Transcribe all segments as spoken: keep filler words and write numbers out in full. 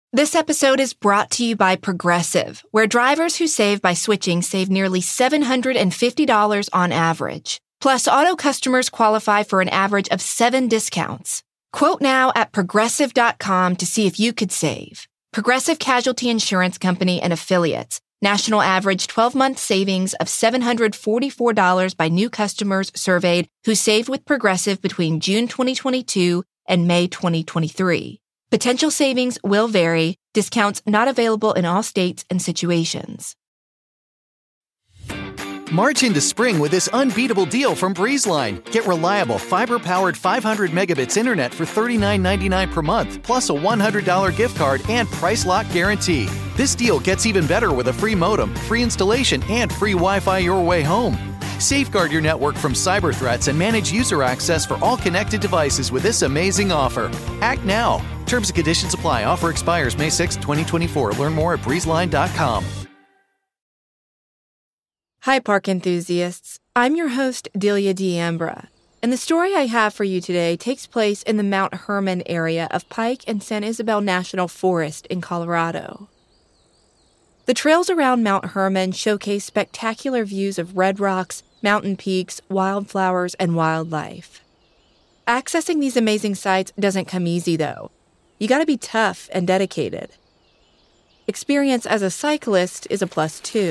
This episode is brought to you by Progressive, where drivers who save by switching save nearly seven hundred fifty dollars on average. Plus, auto customers qualify for an average of seven discounts. Quote now at progressive dot com to see if you could save. Progressive Casualty Insurance Company and Affiliates. National average twelve-month savings of seven hundred forty-four dollars by new customers surveyed who saved with Progressive between June twenty twenty-two and May twenty twenty-three. Potential savings will vary. Discounts not available in all states and situations. March into spring with this unbeatable deal from BreezeLine. Get reliable, fiber-powered five hundred megabits internet for thirty-nine ninety-nine per month, plus a one hundred dollars gift card and price lock guarantee. This deal gets even better with a free modem, free installation, and free Wi-Fi your way home. Safeguard your network from cyber threats and manage user access for all connected devices with this amazing offer. Act now. Terms and conditions apply. Offer expires May sixth, twenty twenty-four. Learn more at breeze line dot com. Hi, park enthusiasts. I'm your host, Delia D'Ambra, and the story I have for you today takes place in the Mount Hermon area of Pike and San Isabel National Forest in Colorado. The trails around Mount Hermon showcase spectacular views of red rocks, mountain peaks, wildflowers, and wildlife. Accessing these amazing sights doesn't come easy, though. You gotta be tough and dedicated. Experience as a cyclist is a plus, too.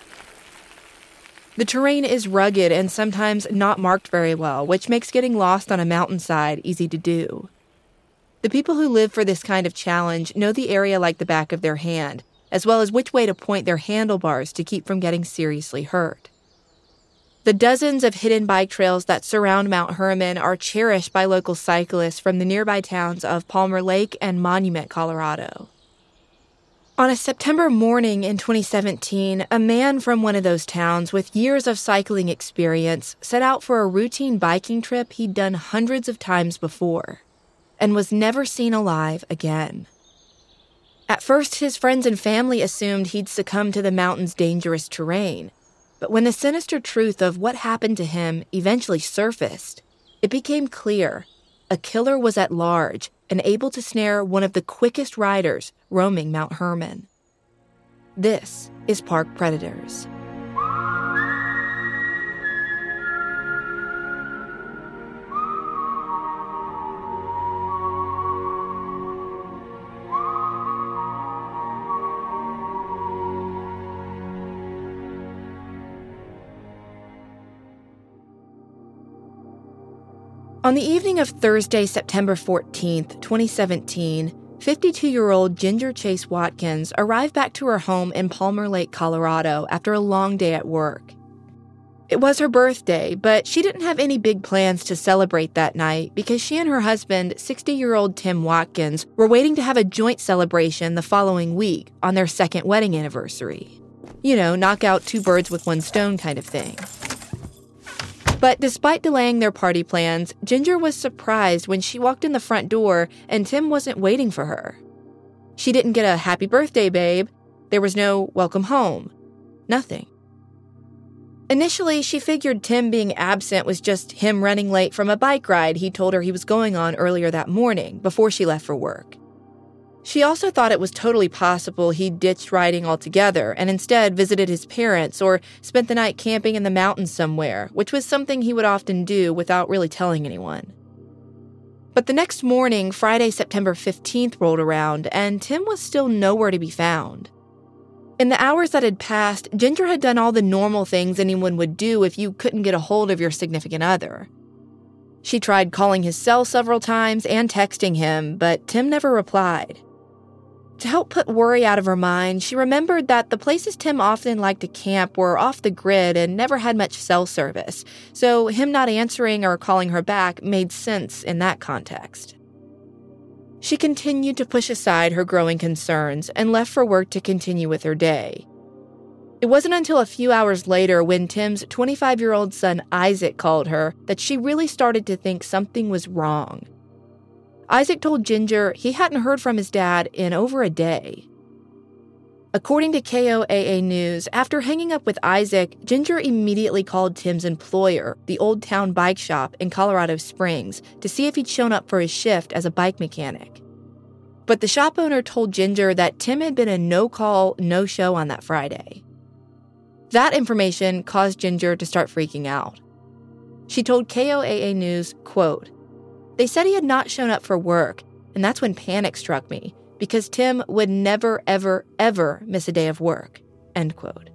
The terrain is rugged and sometimes not marked very well, which makes getting lost on a mountainside easy to do. The people who live for this kind of challenge know the area like the back of their hand, as well as which way to point their handlebars to keep from getting seriously hurt. The dozens of hidden bike trails that surround Mount Hermon are cherished by local cyclists from the nearby towns of Palmer Lake and Monument, Colorado. On a September morning in twenty seventeen, a man from one of those towns with years of cycling experience set out for a routine biking trip he'd done hundreds of times before, and was never seen alive again. At first, his friends and family assumed he'd succumbed to the mountain's dangerous terrain, but when the sinister truth of what happened to him eventually surfaced, it became clear a killer was at large and able to snare one of the quickest riders roaming Mount Hermon. This is Park Predators. On the evening of Thursday, September fourteenth, twenty seventeen, fifty-two-year-old Ginger Chase Watkins arrived back to her home in Palmer Lake, Colorado, after a long day at work. It was her birthday, but she didn't have any big plans to celebrate that night because she and her husband, sixty-year-old Tim Watkins, were waiting to have a joint celebration the following week on their second wedding anniversary. You know, knock out two birds with one stone kind of thing. But despite delaying their party plans, Ginger was surprised when she walked in the front door and Tim wasn't waiting for her. She didn't get a happy birthday, babe. There was no welcome home. Nothing. Initially, she figured Tim being absent was just him running late from a bike ride he told her he was going on earlier that morning before she left for work. She also thought it was totally possible he'd ditched riding altogether and instead visited his parents or spent the night camping in the mountains somewhere, which was something he would often do without really telling anyone. But the next morning, Friday, September fifteenth, rolled around, and Tim was still nowhere to be found. In the hours that had passed, Ginger had done all the normal things anyone would do if you couldn't get a hold of your significant other. She tried calling his cell several times and texting him, but Tim never replied. To help put worry out of her mind, she remembered that the places Tim often liked to camp were off the grid and never had much cell service, so him not answering or calling her back made sense in that context. She continued to push aside her growing concerns and left for work to continue with her day. It wasn't until a few hours later when Tim's twenty-five-year-old son Isaac called her that she really started to think something was wrong. Isaac told Ginger he hadn't heard from his dad in over a day. According to K O A A News, after hanging up with Isaac, Ginger immediately called Tim's employer, the Old Town Bike Shop in Colorado Springs, to see if he'd shown up for his shift as a bike mechanic. But the shop owner told Ginger that Tim had been a no-call, no-show on that Friday. That information caused Ginger to start freaking out. She told K O A A News, quote, "They said he had not shown up for work, and that's when panic struck me, because Tim would never, ever, ever miss a day of work," end quote.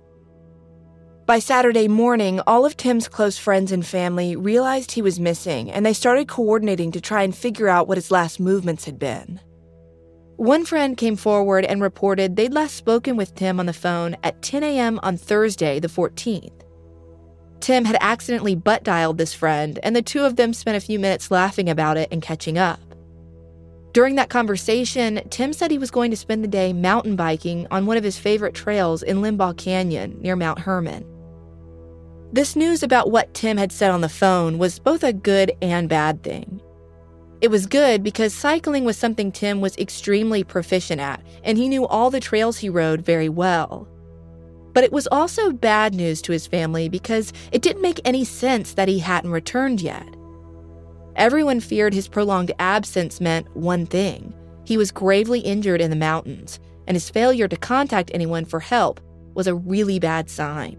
By Saturday morning, all of Tim's close friends and family realized he was missing, and they started coordinating to try and figure out what his last movements had been. One friend came forward and reported they'd last spoken with Tim on the phone at ten a.m. on Thursday, the fourteenth. Tim had accidentally butt-dialed this friend, and the two of them spent a few minutes laughing about it and catching up. During that conversation, Tim said he was going to spend the day mountain biking on one of his favorite trails in Limbaugh Canyon near Mount Hermon. This news about what Tim had said on the phone was both a good and bad thing. It was good because cycling was something Tim was extremely proficient at, and he knew all the trails he rode very well. But it was also bad news to his family because it didn't make any sense that he hadn't returned yet. Everyone feared his prolonged absence meant one thing: he was gravely injured in the mountains, and his failure to contact anyone for help was a really bad sign.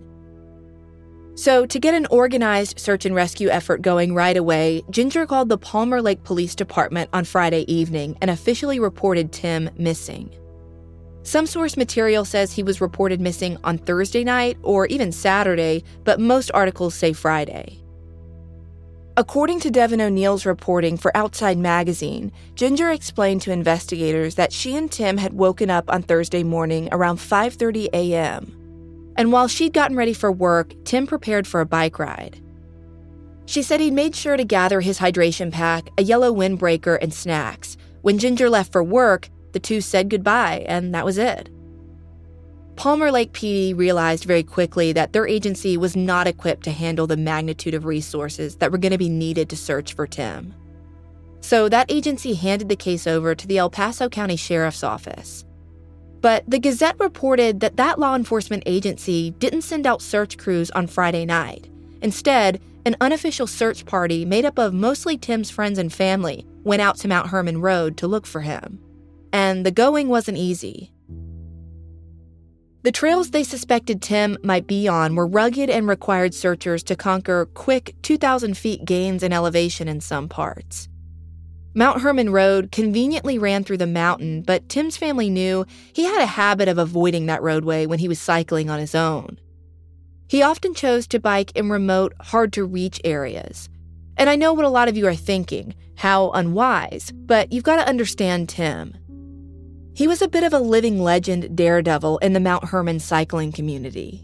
So, to get an organized search and rescue effort going right away, Ginger called the Palmer Lake Police Department on Friday evening and officially reported Tim missing. Some source material says he was reported missing on Thursday night or even Saturday, but most articles say Friday. According to Devin O'Neill's reporting for Outside Magazine, Ginger explained to investigators that she and Tim had woken up on Thursday morning around five thirty a.m., and while she'd gotten ready for work, Tim prepared for a bike ride. She said he'd made sure to gather his hydration pack, a yellow windbreaker, and snacks. When Ginger left for work, the two said goodbye, and that was it. Palmer Lake P D realized very quickly that their agency was not equipped to handle the magnitude of resources that were going to be needed to search for Tim. So that agency handed the case over to the El Paso County Sheriff's Office. But the Gazette reported that that law enforcement agency didn't send out search crews on Friday night. Instead, an unofficial search party made up of mostly Tim's friends and family went out to Mount Hermon Road to look for him. And the going wasn't easy. The trails they suspected Tim might be on were rugged and required searchers to conquer quick two thousand feet gains in elevation in some parts. Mount Hermon Road conveniently ran through the mountain, but Tim's family knew he had a habit of avoiding that roadway when he was cycling on his own. He often chose to bike in remote, hard-to-reach areas. And I know what a lot of you are thinking, how unwise, but you've got to understand Tim. He was a bit of a living legend daredevil in the Mount Hermon cycling community.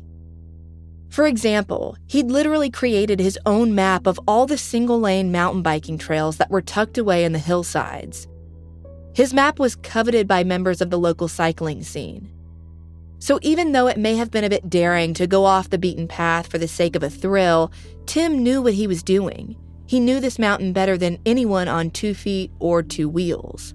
For example, he'd literally created his own map of all the single-lane mountain biking trails that were tucked away in the hillsides. His map was coveted by members of the local cycling scene. So even though it may have been a bit daring to go off the beaten path for the sake of a thrill, Tim knew what he was doing. He knew this mountain better than anyone on two feet or two wheels.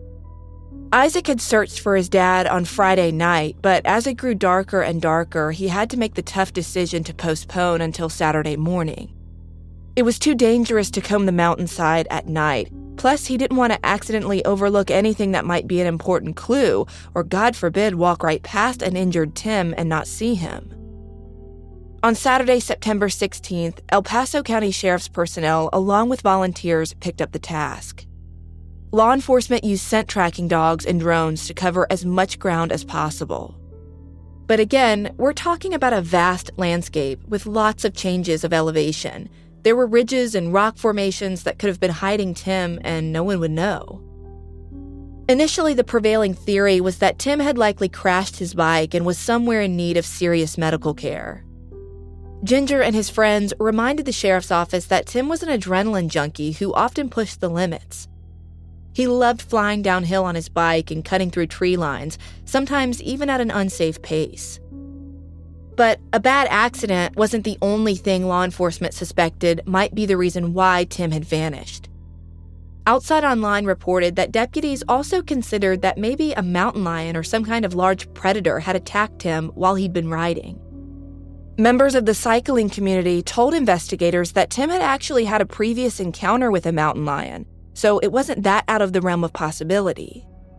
Isaac had searched for his dad on Friday night, but as it grew darker and darker, he had to make the tough decision to postpone until Saturday morning. It was too dangerous to comb the mountainside at night, plus he didn't want to accidentally overlook anything that might be an important clue, or God forbid walk right past an injured Tim and not see him. On Saturday, September sixteenth, El Paso County Sheriff's personnel, along with volunteers, picked up the task. Law enforcement used scent tracking dogs and drones to cover as much ground as possible. But again, we're talking about a vast landscape with lots of changes of elevation. There were ridges and rock formations that could have been hiding Tim, and no one would know. Initially, the prevailing theory was that Tim had likely crashed his bike and was somewhere in need of serious medical care. Ginger and his friends reminded the sheriff's office that Tim was an adrenaline junkie who often pushed the limits. He loved flying downhill on his bike and cutting through tree lines, sometimes even at an unsafe pace. But a bad accident wasn't the only thing law enforcement suspected might be the reason why Tim had vanished. Outside Online reported that deputies also considered that maybe a mountain lion or some kind of large predator had attacked him while he'd been riding. Members of the cycling community told investigators that Tim had actually had a previous encounter with a mountain lion, so it wasn't that out of the realm of possibility.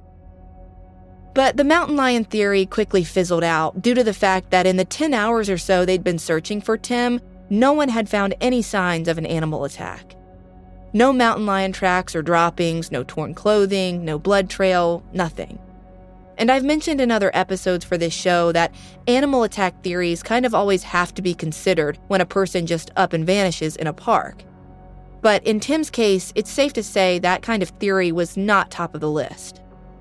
But the mountain lion theory quickly fizzled out due to the fact that in the ten hours or so they'd been searching for Tim, no one had found any signs of an animal attack. No mountain lion tracks or droppings, no torn clothing, no blood trail, nothing. And I've mentioned in other episodes for this show that animal attack theories kind of always have to be considered when a person just up and vanishes in a park. But in Tim's case, it's safe to say that kind of theory was not top of the list.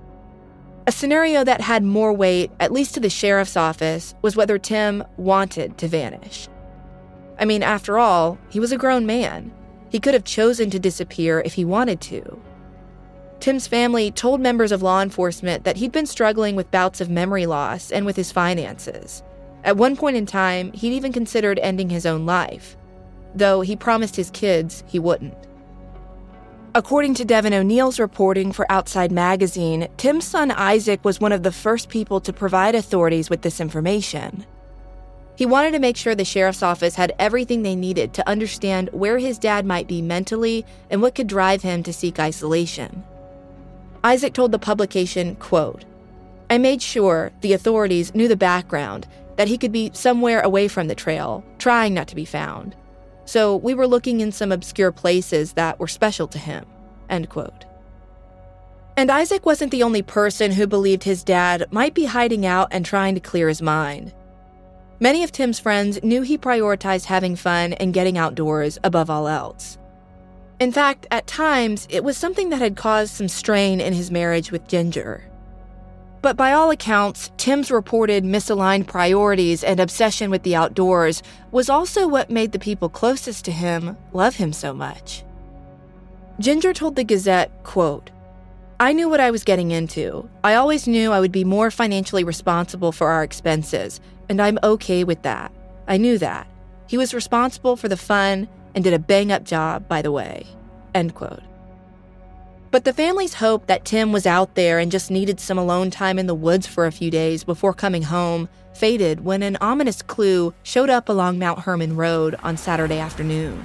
A scenario that had more weight, at least to the sheriff's office, was whether Tim wanted to vanish. I mean, after all, he was a grown man. He could have chosen to disappear if he wanted to. Tim's family told members of law enforcement that he'd been struggling with bouts of memory loss and with his finances. At one point in time, he'd even considered ending his own life, though he promised his kids he wouldn't. According to Devin O'Neill's reporting for Outside Magazine, Tim's son Isaac was one of the first people to provide authorities with this information. He wanted to make sure the sheriff's office had everything they needed to understand where his dad might be mentally and what could drive him to seek isolation. Isaac told the publication, quote, "I made sure the authorities knew the background, that he could be somewhere away from the trail, trying not to be found. So we were looking in some obscure places that were special to him," end quote. And Isaac wasn't the only person who believed his dad might be hiding out and trying to clear his mind. Many of Tim's friends knew he prioritized having fun and getting outdoors above all else. In fact, at times, it was something that had caused some strain in his marriage with Ginger. But by all accounts, Tim's reported misaligned priorities and obsession with the outdoors was also what made the people closest to him love him so much. Ginger told the Gazette, quote, "I knew what I was getting into. I always knew I would be more financially responsible for our expenses, and I'm okay with that. I knew that. He was responsible for the fun and did a bang-up job, by the way," end quote. But the family's hope that Tim was out there and just needed some alone time in the woods for a few days before coming home faded when an ominous clue showed up along Mount Herman Road on Saturday afternoon.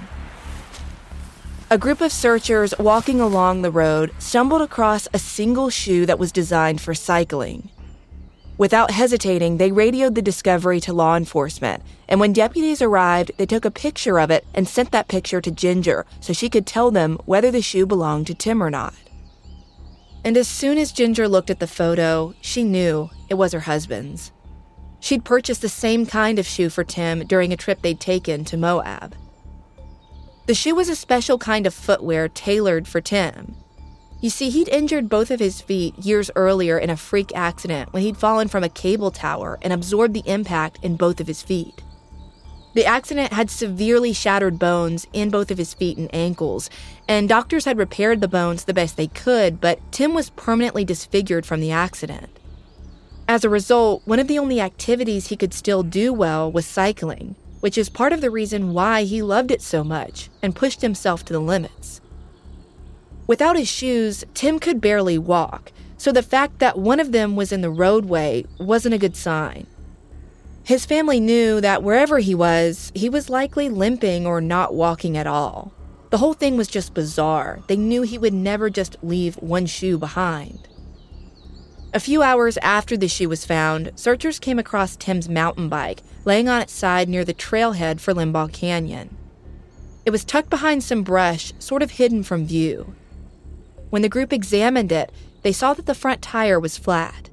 A group of searchers walking along the road stumbled across a single shoe that was designed for cycling. Without hesitating, they radioed the discovery to law enforcement, and when deputies arrived, they took a picture of it and sent that picture to Ginger so she could tell them whether the shoe belonged to Tim or not. And as soon as Ginger looked at the photo, she knew it was her husband's. She'd purchased the same kind of shoe for Tim during a trip they'd taken to Moab. The shoe was a special kind of footwear tailored for Tim. You see, he'd injured both of his feet years earlier in a freak accident when he'd fallen from a cable tower and absorbed the impact in both of his feet. The accident had severely shattered bones in both of his feet and ankles, and doctors had repaired the bones the best they could, but Tim was permanently disfigured from the accident. As a result, one of the only activities he could still do well was cycling, which is part of the reason why he loved it so much and pushed himself to the limits. Without his shoes, Tim could barely walk, so the fact that one of them was in the roadway wasn't a good sign. His family knew that wherever he was, he was likely limping or not walking at all. The whole thing was just bizarre. They knew he would never just leave one shoe behind. A few hours after the shoe was found, searchers came across Tim's mountain bike laying on its side near the trailhead for Limbaugh Canyon. It was tucked behind some brush, sort of hidden from view. When the group examined it, they saw that the front tire was flat.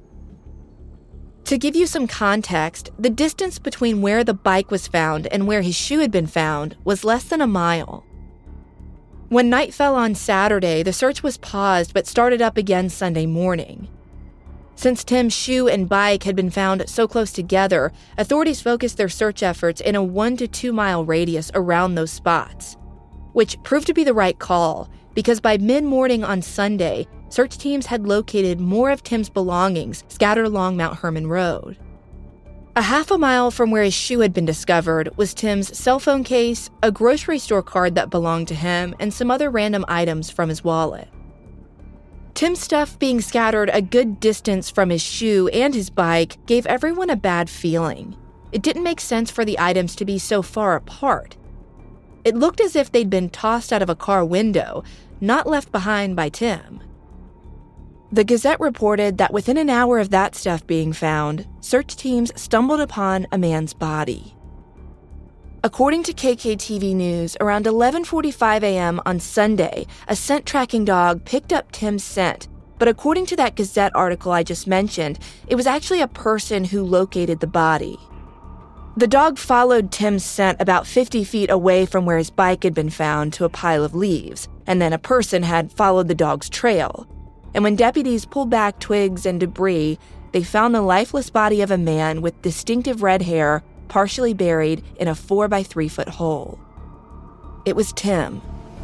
To give you some context, the distance between where the bike was found and where his shoe had been found was less than a mile. When night fell on Saturday, the search was paused but started up again Sunday morning. Since Tim's shoe and bike had been found so close together, authorities focused their search efforts in a one to two mile radius around those spots, which proved to be the right call because by mid-morning on Sunday, search teams had located more of Tim's belongings scattered along Mount Herman Road. A half a mile from where his shoe had been discovered was Tim's cell phone case, a grocery store card that belonged to him, and some other random items from his wallet. Tim's stuff being scattered a good distance from his shoe and his bike gave everyone a bad feeling. It didn't make sense for the items to be so far apart. It looked as if they'd been tossed out of a car window, not left behind by Tim. The Gazette reported that within an hour of that stuff being found, search teams stumbled upon a man's body. According to K K T V News, around eleven forty-five a.m. on Sunday, a scent-tracking dog picked up Tim's scent. But according to that Gazette article I just mentioned, it was actually a person who located the body. The dog followed Tim's scent about fifty feet away from where his bike had been found to a pile of leaves, and then a person had followed the dog's trail. And when deputies pulled back twigs and debris, they found the lifeless body of a man with distinctive red hair, partially buried in a four by three foot hole. It was Tim.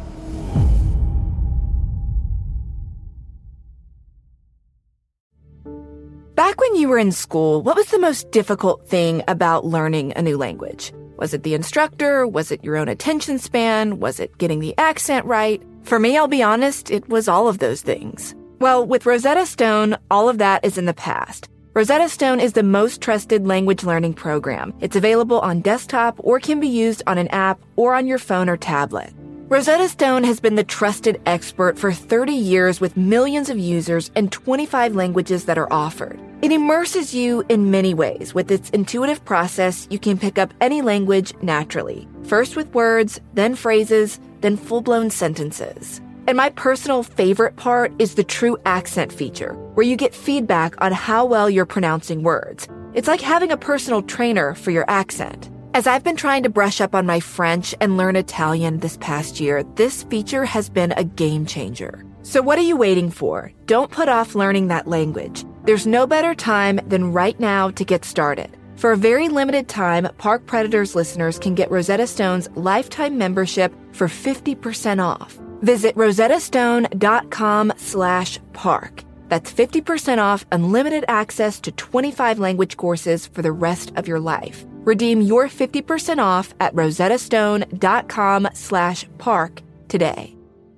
Back when you were in school, what was the most difficult thing about learning a new language? Was it the instructor? Was it your own attention span? Was it getting the accent right? For me, I'll be honest, it was all of those things. Well, with Rosetta Stone, all of that is in the past. Rosetta Stone is the most trusted language learning program. It's available on desktop or can be used on an app or on your phone or tablet. Rosetta Stone has been the trusted expert for thirty years with millions of users and twenty-five languages that are offered. It immerses you in many ways. With its intuitive process, you can pick up any language naturally. First with words, then phrases, then full-blown sentences. And my personal favorite part is the true accent feature, where you get feedback on how well you're pronouncing words. It's like having a personal trainer for your accent. As I've been trying to brush up on my French and learn Italian this past year, this feature has been a game changer. So what are you waiting for? Don't put off learning that language. There's no better time than right now to get started. For a very limited time, Park Predators listeners can get Rosetta Stone's lifetime membership for fifty percent off. Visit rosettastone.com slash park. That's fifty percent off unlimited access to twenty-five language courses for the rest of your life. Redeem your fifty percent off at rosettastone.com slash park today.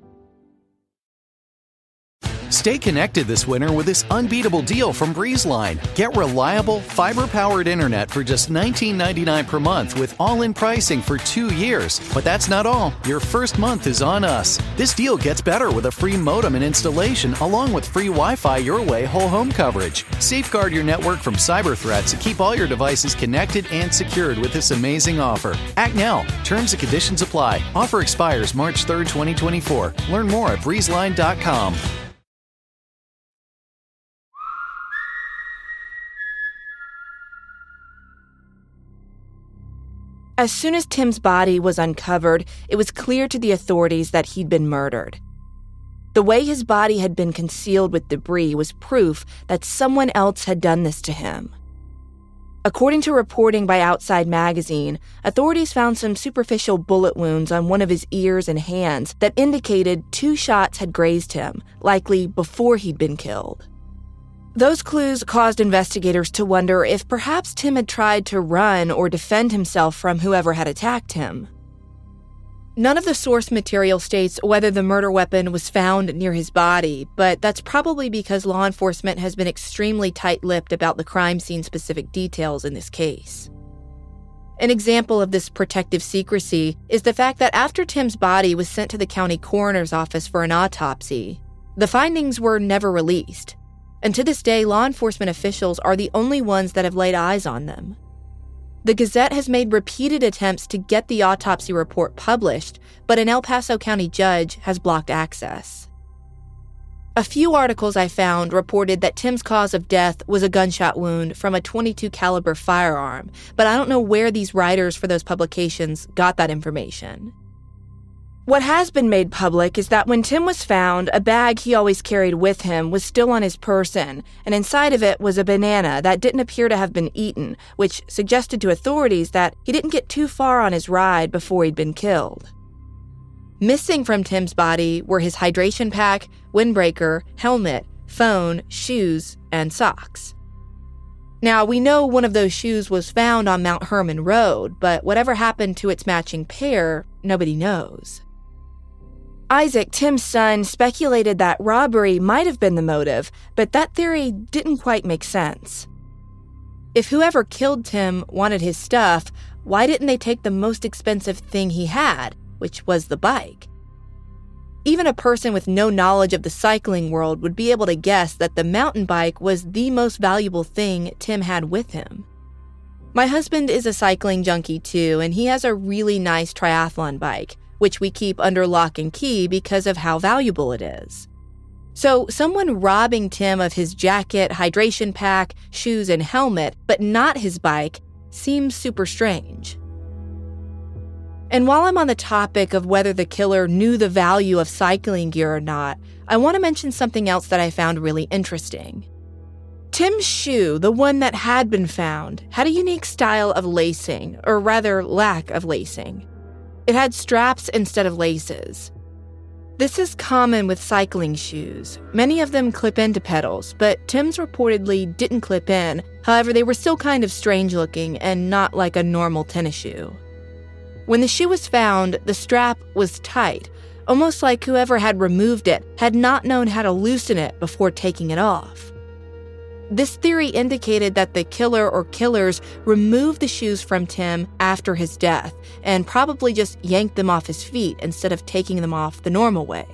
Stay connected this winter with this unbeatable deal from BreezeLine. Get reliable, fiber-powered internet for just nineteen ninety-nine dollars per month with all-in pricing for two years. But that's not all. Your first month is on us. This deal gets better with a free modem and installation, along with free Wi-Fi Your Way whole home coverage. Safeguard your network from cyber threats and keep all your devices connected and secured with this amazing offer. Act now. Terms and conditions apply. Offer expires March third, twenty twenty-four. Learn more at breezeline dot com. As soon as Tim's body was uncovered, it was clear to the authorities that he'd been murdered. The way his body had been concealed with debris was proof that someone else had done this to him. According to reporting by Outside Magazine, authorities found some superficial bullet wounds on one of his ears and hands that indicated two shots had grazed him, likely before he'd been killed. Those clues caused investigators to wonder if perhaps Tim had tried to run or defend himself from whoever had attacked him. None of the source material states whether the murder weapon was found near his body, but that's probably because law enforcement has been extremely tight-lipped about the crime scene-specific details in this case. An example of this protective secrecy is the fact that after Tim's body was sent to the county coroner's office for an autopsy, the findings were never released. And to this day, law enforcement officials are the only ones that have laid eyes on them. The Gazette has made repeated attempts to get the autopsy report published, but an El Paso County judge has blocked access. A few articles I found reported that Tim's cause of death was a gunshot wound from a twenty-two caliber firearm, but I don't know where these writers for those publications got that information. What has been made public is that when Tim was found, a bag he always carried with him was still on his person, and inside of it was a banana that didn't appear to have been eaten, which suggested to authorities that he didn't get too far on his ride before he'd been killed. Missing from Tim's body were his hydration pack, windbreaker, helmet, phone, shoes, and socks. Now, we know one of those shoes was found on Mount Herman Road, but whatever happened to its matching pair, nobody knows. Isaac, Tim's son, speculated that robbery might have been the motive, but that theory didn't quite make sense. If whoever killed Tim wanted his stuff, why didn't they take the most expensive thing he had, which was the bike? Even a person with no knowledge of the cycling world would be able to guess that the mountain bike was the most valuable thing Tim had with him. My husband is a cycling junkie too, and he has a really nice triathlon bike, which we keep under lock and key because of how valuable it is. So someone robbing Tim of his jacket, hydration pack, shoes, and helmet, but not his bike, seems super strange. And while I'm on the topic of whether the killer knew the value of cycling gear or not, I want to mention something else that I found really interesting. Tim's shoe, the one that had been found, had a unique style of lacing, or rather lack of lacing. It had straps instead of laces. This is common with cycling shoes. Many of them clip into pedals, but Tim's reportedly didn't clip in. However, they were still kind of strange looking and not like a normal tennis shoe. When the shoe was found, the strap was tight, almost like whoever had removed it had not known how to loosen it before taking it off. This theory indicated that the killer or killers removed the shoes from Tim after his death and probably just yanked them off his feet instead of taking them off the normal way.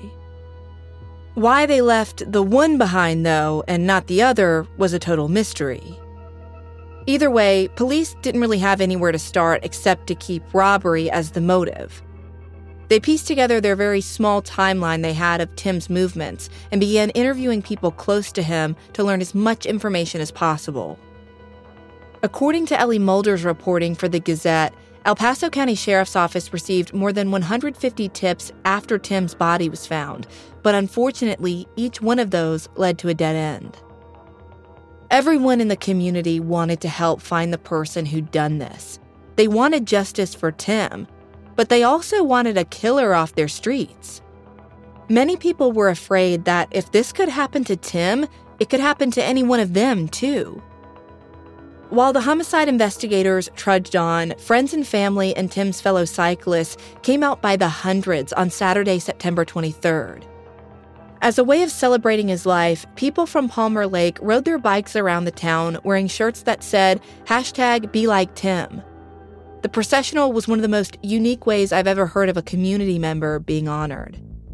Why they left the one behind, though, and not the other, was a total mystery. Either way, police didn't really have anywhere to start except to keep robbery as the motive. They pieced together their very small timeline they had of Tim's movements and began interviewing people close to him to learn as much information as possible. According to Ellie Mulder's reporting for the Gazette, El Paso County Sheriff's Office received more than one hundred fifty tips after Tim's body was found, but unfortunately, each one of those led to a dead end. Everyone in the community wanted to help find the person who'd done this. They wanted justice for Tim, but they also wanted a killer off their streets. Many people were afraid that if this could happen to Tim, it could happen to any one of them too. While the homicide investigators trudged on, friends and family and Tim's fellow cyclists came out by the hundreds on Saturday, September twenty-third. As a way of celebrating his life, people from Palmer Lake rode their bikes around the town wearing shirts that said, hashtag Be Like Tim. The processional was one of the most unique ways I've ever heard of a community member being honored.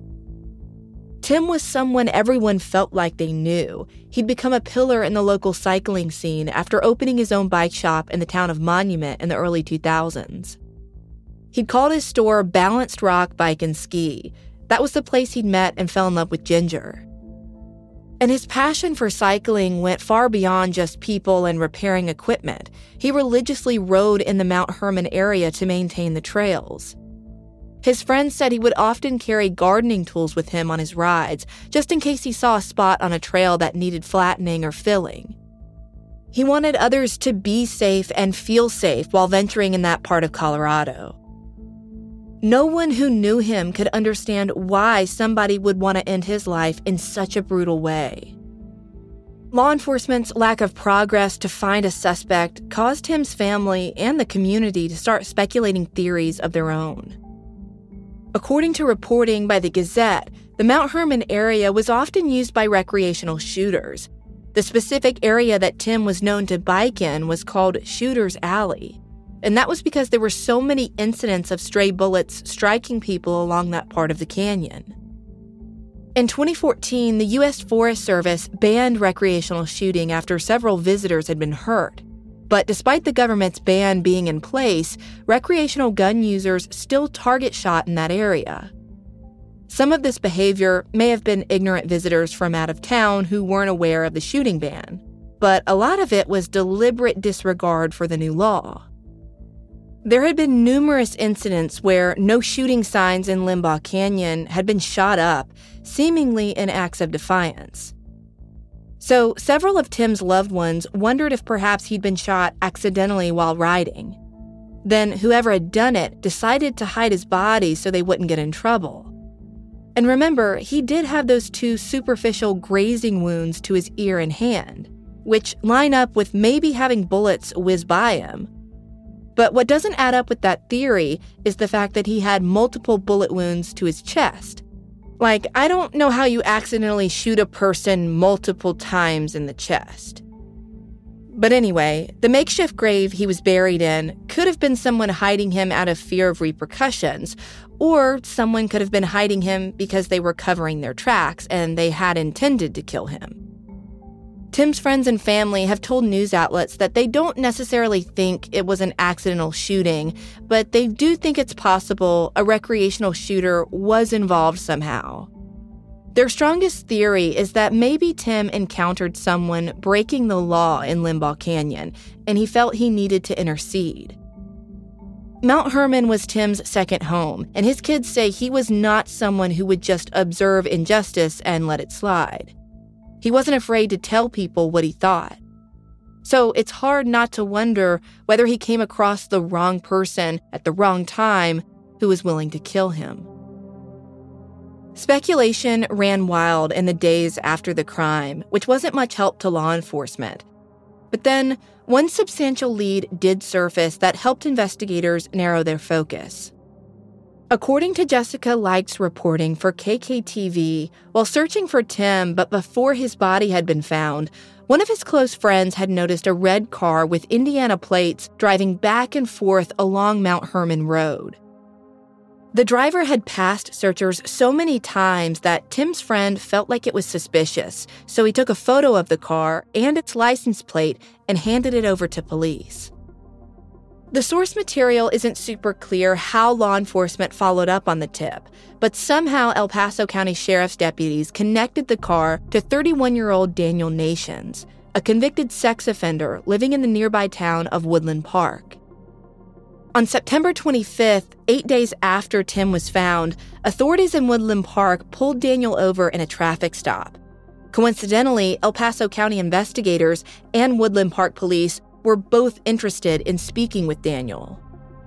Tim was someone everyone felt like they knew. He'd become a pillar in the local cycling scene after opening his own bike shop in the town of Monument in the early two thousands. He'd called his store Balanced Rock Bike and Ski. That was the place he'd met and fell in love with Ginger. And his passion for cycling went far beyond just people and repairing equipment. He religiously rode in the Mount Herman area to maintain the trails. His friends said he would often carry gardening tools with him on his rides, just in case he saw a spot on a trail that needed flattening or filling. He wanted others to be safe and feel safe while venturing in that part of Colorado. No one who knew him could understand why somebody would want to end his life in such a brutal way. Law enforcement's lack of progress to find a suspect caused Tim's family and the community to start speculating theories of their own. According to reporting by the Gazette, the Mount Herman area was often used by recreational shooters. The specific area that Tim was known to bike in was called Shooter's Alley. And that was because there were so many incidents of stray bullets striking people along that part of the canyon. In twenty fourteen, the U S Forest Service banned recreational shooting after several visitors had been hurt. But despite the government's ban being in place, recreational gun users still target shot in that area. Some of this behavior may have been ignorant visitors from out of town who weren't aware of the shooting ban, but a lot of it was deliberate disregard for the new law. There had been numerous incidents where no shooting signs in Limbaugh Canyon had been shot up, seemingly in acts of defiance. So several of Tim's loved ones wondered if perhaps he'd been shot accidentally while riding. Then whoever had done it decided to hide his body so they wouldn't get in trouble. And remember, he did have those two superficial grazing wounds to his ear and hand, which line up with maybe having bullets whiz by him. But what doesn't add up with that theory is the fact that he had multiple bullet wounds to his chest. Like, I don't know how you accidentally shoot a person multiple times in the chest. But anyway, the makeshift grave he was buried in could have been someone hiding him out of fear of repercussions, or someone could have been hiding him because they were covering their tracks and they had intended to kill him. Tim's friends and family have told news outlets that they don't necessarily think it was an accidental shooting, but they do think it's possible a recreational shooter was involved somehow. Their strongest theory is that maybe Tim encountered someone breaking the law in Limbaugh Canyon, and he felt he needed to intercede. Mount Hermon was Tim's second home, and his kids say he was not someone who would just observe injustice and let it slide. He wasn't afraid to tell people what he thought. So it's hard not to wonder whether he came across the wrong person at the wrong time who was willing to kill him. Speculation ran wild in the days after the crime, which wasn't much help to law enforcement. But then, one substantial lead did surface that helped investigators narrow their focus. According to Jessica Likes reporting for K K T V, while searching for Tim but before his body had been found, one of his close friends had noticed a red car with Indiana plates driving back and forth along Mount Hermon Road. The driver had passed searchers so many times that Tim's friend felt like it was suspicious, so he took a photo of the car and its license plate and handed it over to police. The source material isn't super clear how law enforcement followed up on the tip, but somehow El Paso County Sheriff's deputies connected the car to thirty-one-year-old Daniel Nations, a convicted sex offender living in the nearby town of Woodland Park. On September twenty-fifth, eight days after Tim was found, authorities in Woodland Park pulled Daniel over in a traffic stop. Coincidentally, El Paso County investigators and Woodland Park police were both interested in speaking with Daniel.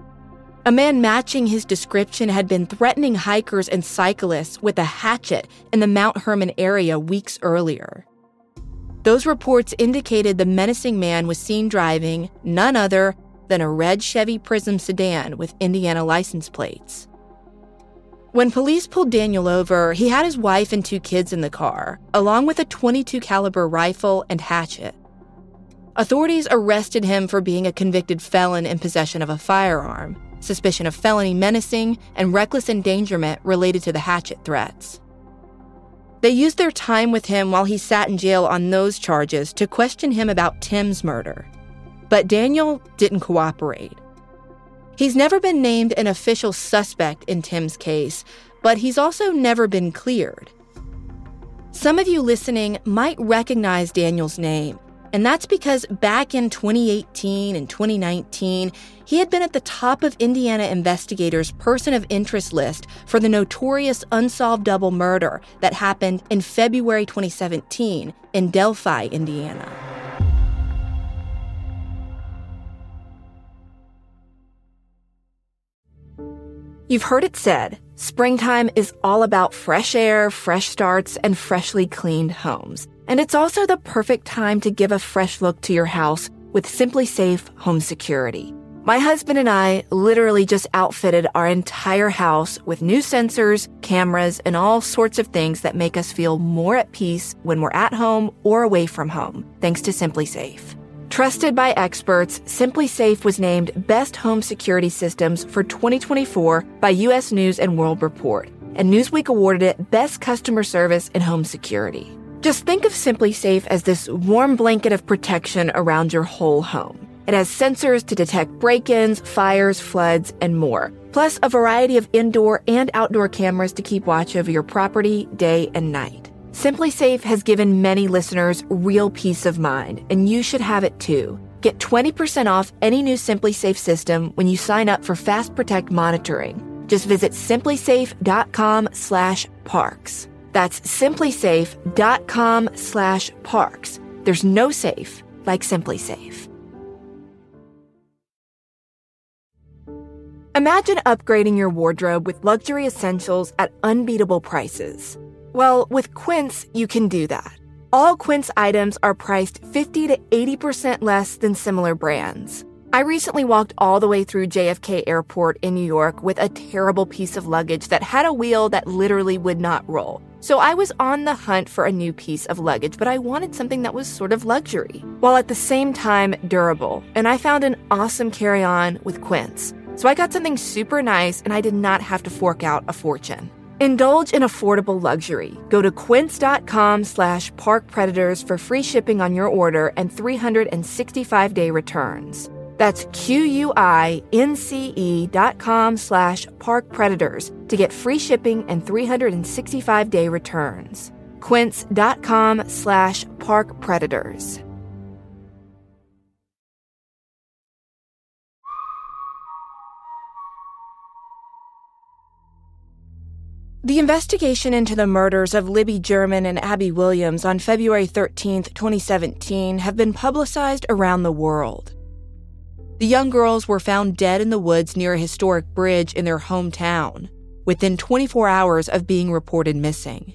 A man matching his description had been threatening hikers and cyclists with a hatchet in the Mount Hermon area weeks earlier. Those reports indicated the menacing man was seen driving none other than a red Chevy Prism sedan with Indiana license plates. When police pulled Daniel over, he had his wife and two kids in the car, along with a twenty-two caliber rifle and hatchet. Authorities arrested him for being a convicted felon in possession of a firearm, suspicion of felony menacing, and reckless endangerment related to the hatchet threats. They used their time with him while he sat in jail on those charges to question him about Tim's murder. But Daniel didn't cooperate. He's never been named an official suspect in Tim's case, but he's also never been cleared. Some of you listening might recognize Daniel's name, and that's because back in twenty eighteen and twenty nineteen, he had been at the top of Indiana investigators' person of interest list for the notorious unsolved double murder that happened in February twenty seventeen in Delphi, Indiana. You've heard it said, springtime is all about fresh air, fresh starts, and freshly cleaned homes. And it's also the perfect time to give a fresh look to your house with Simply Safe Home Security. My husband and I literally just outfitted our entire house with new sensors, cameras, and all sorts of things that make us feel more at peace when we're at home or away from home, thanks to Simply Safe. Trusted by experts, Simply Safe was named Best Home Security Systems for twenty twenty-four by U S News and World Report, and Newsweek awarded it Best Customer Service in Home Security. Just think of Simply Safe as this warm blanket of protection around your whole home. It has sensors to detect break-ins, fires, floods, and more, plus a variety of indoor and outdoor cameras to keep watch over your property day and night. Simply Safe has given many listeners real peace of mind, and you should have it too. Get twenty percent off any new Simply Safe system when you sign up for Fast Protect monitoring. Just visit simplysafe.com slash parks. That's simplysafe.com slash parks. There's no safe like Simply Safe. Imagine upgrading your wardrobe with luxury essentials at unbeatable prices. Well, with Quince, you can do that. All Quince items are priced fifty to eighty percent less than similar brands. I recently walked all the way through J F K Airport in New York with a terrible piece of luggage that had a wheel that literally would not roll. So I was on the hunt for a new piece of luggage, but I wanted something that was sort of luxury, while at the same time durable. And I found an awesome carry-on with Quince. So I got something super nice, and I did not have to fork out a fortune. Indulge in affordable luxury. Go to quince.com slash parkpredators for free shipping on your order and three hundred sixty-five day returns. That's Q-U-I-N-C-E dot com slash parkpredators to get free shipping and three hundred sixty-five day returns. Quince.com slash parkpredators. The investigation into the murders of Libby German and Abby Williams on February thirteenth, twenty seventeen have been publicized around the world. The young girls were found dead in the woods near a historic bridge in their hometown, within twenty-four hours of being reported missing.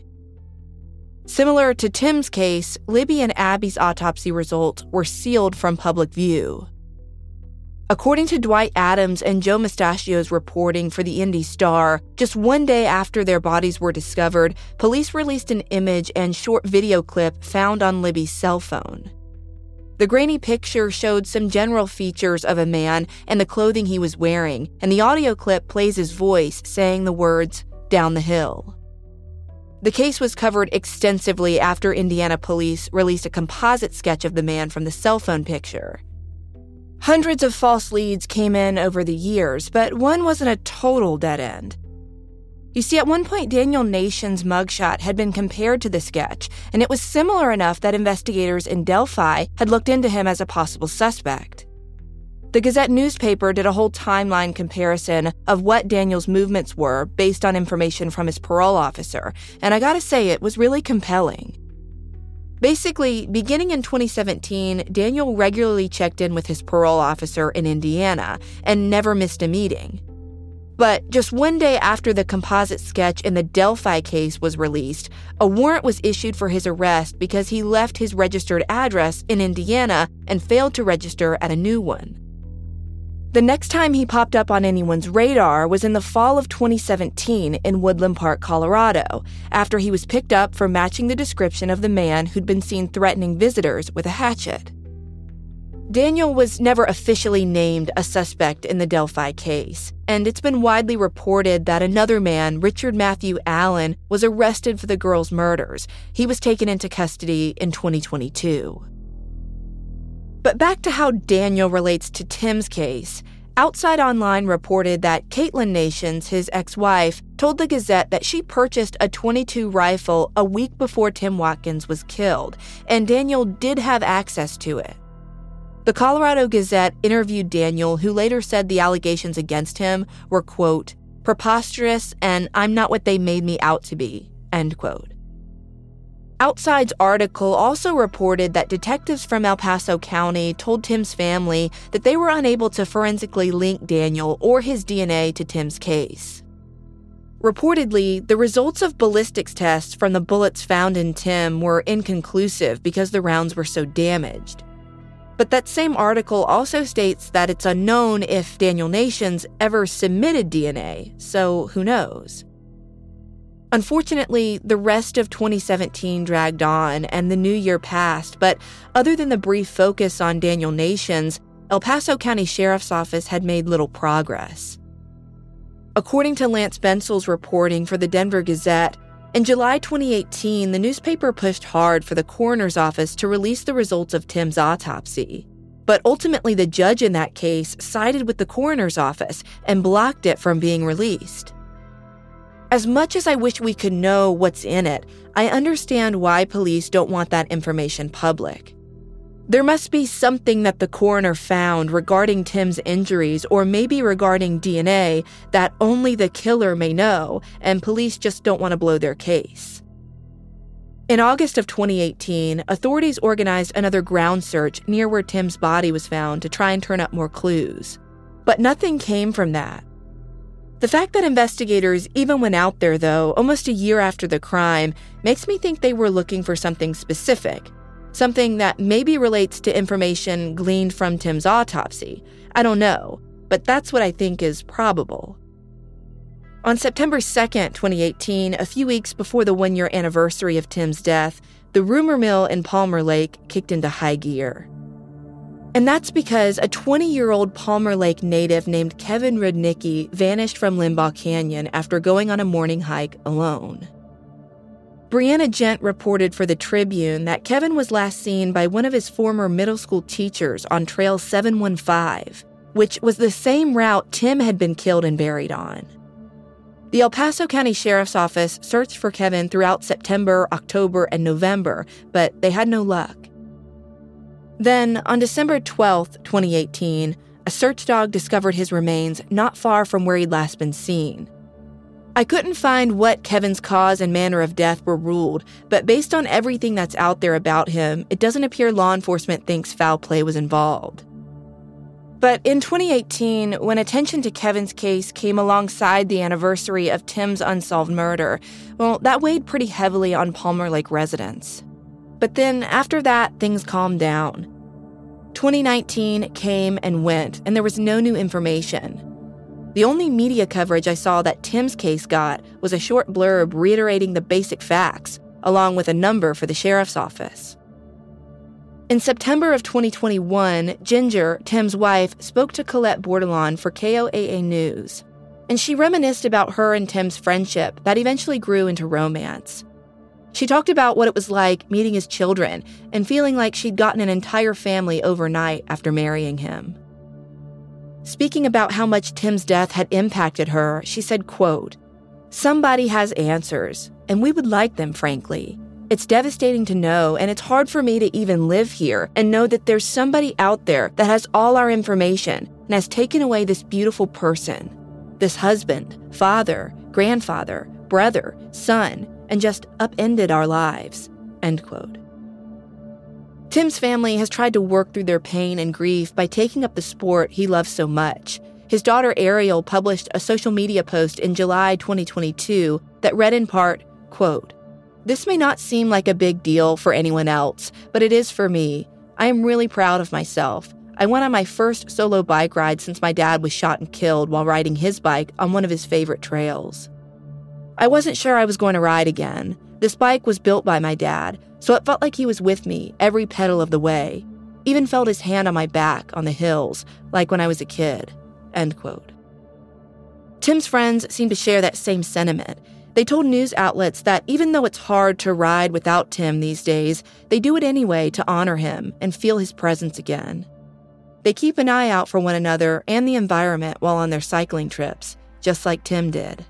Similar to Tim's case, Libby and Abby's autopsy results were sealed from public view. According to Dwight Adams and Joe Mustachio's reporting for the Indy Star, just one day after their bodies were discovered, police released an image and short video clip found on Libby's cell phone. The grainy picture showed some general features of a man and the clothing he was wearing, and the audio clip plays his voice saying the words, "Down the hill." The case was covered extensively after Indiana police released a composite sketch of the man from the cell phone picture. Hundreds of false leads came in over the years, but one wasn't a total dead end. You see, at one point, Daniel Nation's mugshot had been compared to the sketch, and it was similar enough that investigators in Delphi had looked into him as a possible suspect. The Gazette newspaper did a whole timeline comparison of what Daniel's movements were based on information from his parole officer, and I gotta say, it was really compelling. Basically, beginning in twenty seventeen, Daniel regularly checked in with his parole officer in Indiana and never missed a meeting. But just one day after the composite sketch in the Delphi case was released, a warrant was issued for his arrest because he left his registered address in Indiana and failed to register at a new one. The next time he popped up on anyone's radar was in the fall of twenty seventeen in Woodland Park, Colorado, after he was picked up for matching the description of the man who'd been seen threatening visitors with a hatchet. Daniel was never officially named a suspect in the Delphi case, and it's been widely reported that another man, Richard Matthew Allen, was arrested for the girls' murders. He was taken into custody in twenty twenty-two. But back to how Daniel relates to Tim's case. Outside Online reported that Caitlin Nations, his ex-wife, told the Gazette that she purchased a twenty-two rifle a week before Tim Watkins was killed, and Daniel did have access to it. The Colorado Gazette interviewed Daniel, who later said the allegations against him were, quote, preposterous and I'm not what they made me out to be, end quote. Outside's article also reported that detectives from El Paso County told Tim's family that they were unable to forensically link Daniel or his D N A to Tim's case. Reportedly, the results of ballistics tests from the bullets found in Tim were inconclusive because the rounds were so damaged. But that same article also states that it's unknown if Daniel Nations ever submitted D N A, so who knows? Unfortunately, the rest of twenty seventeen dragged on and the new year passed, but other than the brief focus on Daniel Nations, El Paso County Sheriff's Office had made little progress. According to Lance Bensel's reporting for the Denver Gazette, in July twenty eighteen, the newspaper pushed hard for the coroner's office to release the results of Tim's autopsy. But ultimately, the judge in that case sided with the coroner's office and blocked it from being released. As much as I wish we could know what's in it, I understand why police don't want that information public. There must be something that the coroner found regarding Tim's injuries or maybe regarding D N A that only the killer may know, and police just don't want to blow their case. In August of twenty eighteen, authorities organized another ground search near where Tim's body was found to try and turn up more clues. But nothing came from that. The fact that investigators even went out there, though, almost a year after the crime, makes me think they were looking for something specific. Something that maybe relates to information gleaned from Tim's autopsy. I don't know, but that's what I think is probable. On September second, twenty eighteen, a few weeks before the one-year anniversary of Tim's death, the rumor mill in Palmer Lake kicked into high gear. And that's because a twenty-year-old Palmer Lake native named Kevin Rudnicki vanished from Limbaugh Canyon after going on a morning hike alone. Brianna Gent reported for the Tribune that Kevin was last seen by one of his former middle school teachers on Trail seven one five, which was the same route Tim had been killed and buried on. The El Paso County Sheriff's Office searched for Kevin throughout September, October, and November, but they had no luck. Then, on December twelfth, twenty eighteen, a search dog discovered his remains not far from where he'd last been seen. I couldn't find what Kevin's cause and manner of death were ruled, but based on everything that's out there about him, it doesn't appear law enforcement thinks foul play was involved. But in twenty eighteen, when attention to Kevin's case came alongside the anniversary of Tim's unsolved murder, well, that weighed pretty heavily on Palmer Lake residents. But then, after that, things calmed down. twenty nineteen came and went, and there was no new information. The only media coverage I saw that Tim's case got was a short blurb reiterating the basic facts, along with a number for the sheriff's office. In September of twenty twenty-one, Ginger, Tim's wife, spoke to Colette Bordelon for K O A A News, and she reminisced about her and Tim's friendship that eventually grew into romance. She talked about what it was like meeting his children and feeling like she'd gotten an entire family overnight after marrying him. Speaking about how much Tim's death had impacted her, she said, quote, "Somebody has answers, and we would like them, frankly. It's devastating to know, and it's hard for me to even live here and know that there's somebody out there that has all our information and has taken away this beautiful person, this husband, father, grandfather, brother, son, and just upended our lives," end quote. Tim's family has tried to work through their pain and grief by taking up the sport he loves so much. His daughter Ariel published a social media post in July twenty twenty-two that read in part, quote, "This may not seem like a big deal for anyone else, but it is for me. I am really proud of myself. I went on my first solo bike ride since my dad was shot and killed while riding his bike on one of his favorite trails. I wasn't sure I was going to ride again. This bike was built by my dad, so it felt like he was with me every pedal of the way. Even felt his hand on my back on the hills, like when I was a kid," end quote. Tim's friends seem to share that same sentiment. They told news outlets that even though it's hard to ride without Tim these days, they do it anyway to honor him and feel his presence again. They keep an eye out for one another and the environment while on their cycling trips, just like Tim did.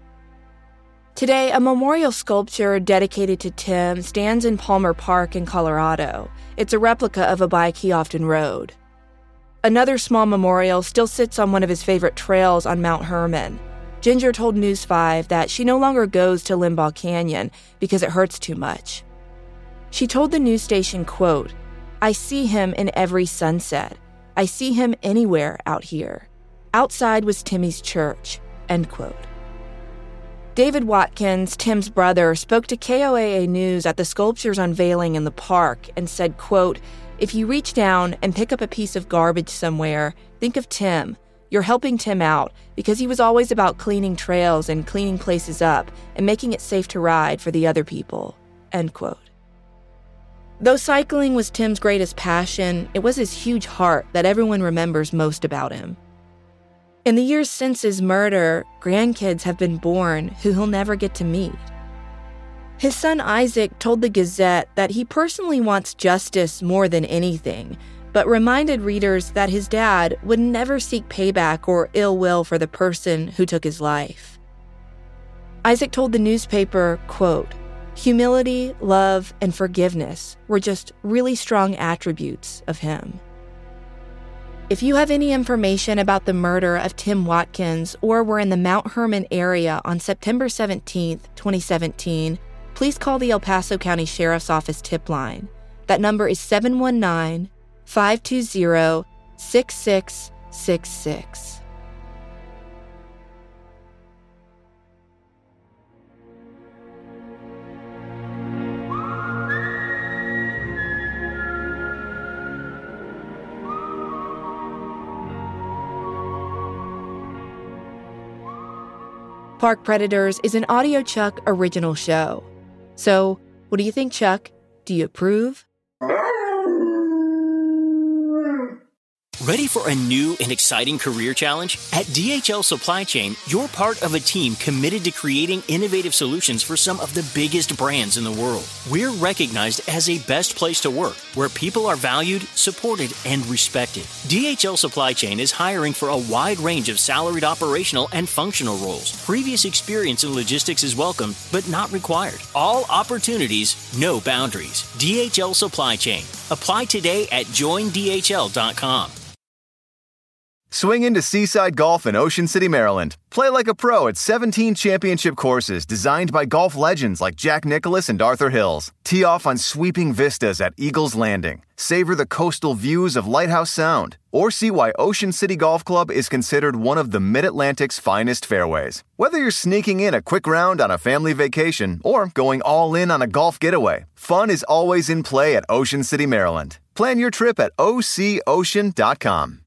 Today, a memorial sculpture dedicated to Tim stands in Palmer Park in Colorado. It's a replica of a bike he often rode. Another small memorial still sits on one of his favorite trails on Mount Herman. Ginger told News five that she no longer goes to Limbaugh Canyon because it hurts too much. She told the news station, quote, "I see him in every sunset. I see him anywhere out here. Outside was Timmy's church," end quote. David Watkins, Tim's brother, spoke to K O A A News at the sculpture's unveiling in the park and said, quote, "If you reach down and pick up a piece of garbage somewhere, think of Tim. You're helping Tim out because he was always about cleaning trails and cleaning places up and making it safe to ride for the other people," end quote. Though cycling was Tim's greatest passion, it was his huge heart that everyone remembers most about him. In the years since his murder, grandkids have been born who he'll never get to meet. His son Isaac told the Gazette that he personally wants justice more than anything, but reminded readers that his dad would never seek payback or ill will for the person who took his life. Isaac told the newspaper, quote, "Humility, love, and forgiveness were just really strong attributes of him." If you have any information about the murder of Tim Watkins or were in the Mount Herman area on September seventeenth, twenty seventeen, please call the El Paso County Sheriff's Office tip line. That number is seven one nine, five two zero, six six six six. Park Predators is an Audio Chuck original show. So, what do you think, Chuck? Do you approve? Ready for a new and exciting career challenge? At D H L Supply Chain, you're part of a team committed to creating innovative solutions for some of the biggest brands in the world. We're recognized as a best place to work, where people are valued, supported, and respected. D H L Supply Chain is hiring for a wide range of salaried operational and functional roles. Previous experience in logistics is welcome, but not required. All opportunities, no boundaries. D H L Supply Chain. Apply today at join D H L dot com. Swing into Seaside Golf in Ocean City, Maryland. Play like a pro at seventeen championship courses designed by golf legends like Jack Nicklaus and Arthur Hills. Tee off on sweeping vistas at Eagles Landing. Savor the coastal views of Lighthouse Sound. Or see why Ocean City Golf Club is considered one of the Mid-Atlantic's finest fairways. Whether you're sneaking in a quick round on a family vacation or going all in on a golf getaway, fun is always in play at Ocean City, Maryland. Plan your trip at O C ocean dot com.